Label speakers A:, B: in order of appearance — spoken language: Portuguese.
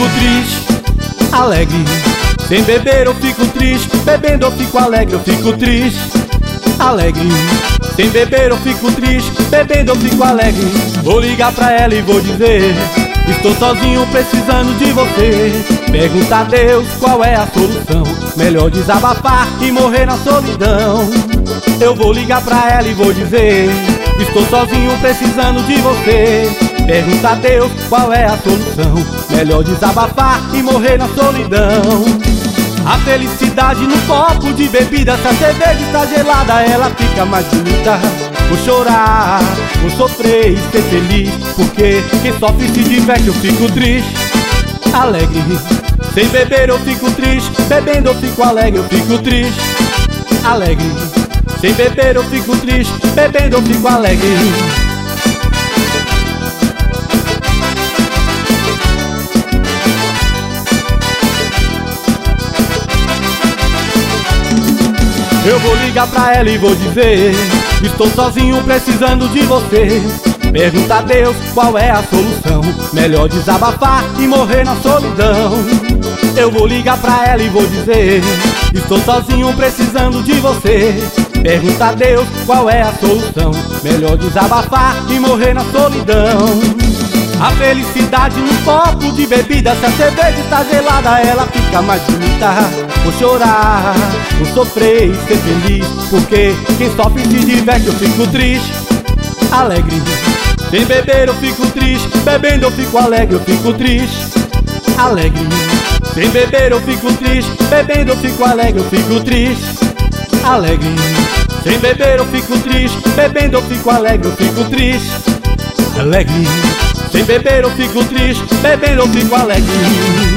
A: fico triste, alegre. Sem beber eu fico triste, bebendo eu fico alegre, eu fico triste, alegre. Sem beber eu fico triste, bebendo eu fico alegre. Vou ligar pra ela e vou dizer: estou sozinho precisando de você. Pergunta a Deus qual é a solução, melhor desabafar e morrer na solidão. Eu vou ligar pra ela e vou dizer: estou sozinho precisando de você. Pergunta a Deus qual é a solução, melhor desabafar e morrer na solidão. A felicidade no copo de bebida, se a cerveja está gelada ela fica mais bonita. Vou chorar, vou sofrer e ser feliz, porque quem sofre se diverte, eu fico triste, alegre. Sem beber eu fico triste, bebendo eu fico alegre, eu fico triste, alegre. Sem beber eu fico triste, bebendo eu fico alegre. Eu vou ligar pra ela e vou dizer: estou sozinho precisando de você. Pergunta a Deus qual é a solução, melhor desabafar e morrer na solidão. Eu vou ligar pra ela e vou dizer: estou sozinho precisando de você. Pergunta a Deus qual é a solução, melhor desabafar e morrer na solidão. A felicidade no copo de bebida, se a cerveja está gelada ela fica mais bonita. Vou chorar, vou sofrer e ser feliz, porque quem sofre se diverte, eu fico triste, alegre. Sem beber eu fico triste, bebendo eu fico alegre, eu fico triste, alegre. Sem beber eu fico triste, bebendo eu fico alegre, eu fico triste, alegre. Sem beber eu fico triste, bebendo eu fico alegre, eu fico triste, alegre. Sem beber eu fico triste, bebendo eu fico alegre.